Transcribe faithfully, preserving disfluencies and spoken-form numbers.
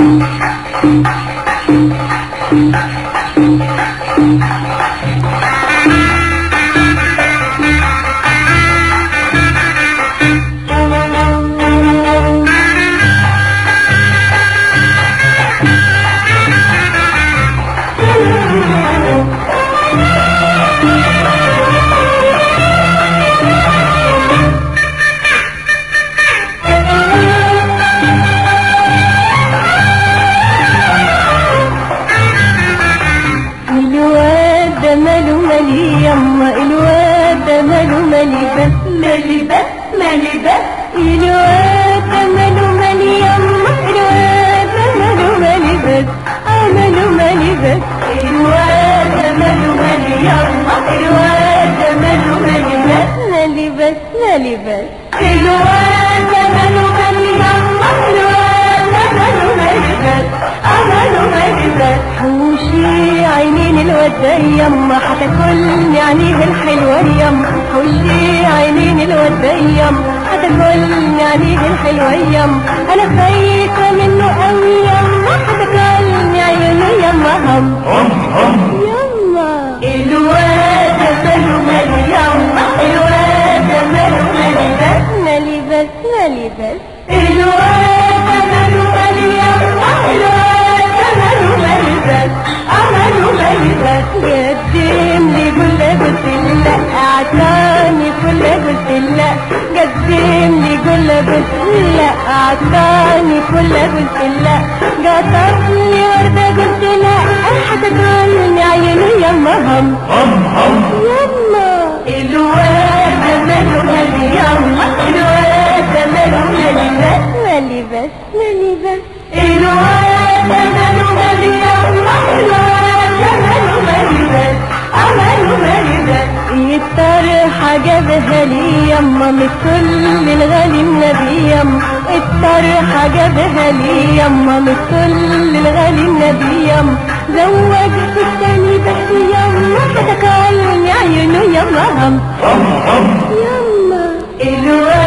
يما الواد ده ماله مالي بس مالي بس مالي بس الواد ده ماله مالي يما الواد ده ماله مالي بس ماله مالي بس الواد ده ماله مالي يما الواد ده ماله مالي بس مالي بس مالي بس الواد ده ماله مالي يما الواد ده ماله مالي بس ماله مالي بس حوشي عينين الواد ده يما هتاكلني عينيه الحلوة يما حوشي عينين الواد ده يما هتاكلني عينيه الحلوة يما انا خايفة منه قوي يما هتاكلني عينيه يما هم هم هم يما الواد ده ماله مالي يما الواد ده ماله مالي بس مالي بس مالي بس الواد ده ماله مالي يما الواد ده ماله مالي بس عملوا مالي بس قدم لي كل قلت لا اعطاني كل قلت لا قدم لي كل قلت لا اعطاني كل قلت لا قطفني وردة قلت لا هتاكلني عيني يما هم هم هم يما الواد ده ماله مالي يما الواد ده ماله مالي بس مالي بس مالي بس الواد ده ماله مالي يما الواد ده ماله مالي بس عمله مالي بس الطرحة جابها لي يما من كل الغالي النبي يما الطرحة جابها لي يما من كل الغالي النبي يما زوجت التاني بس يما هتاكلني عينه يما هم هم هم يما الواد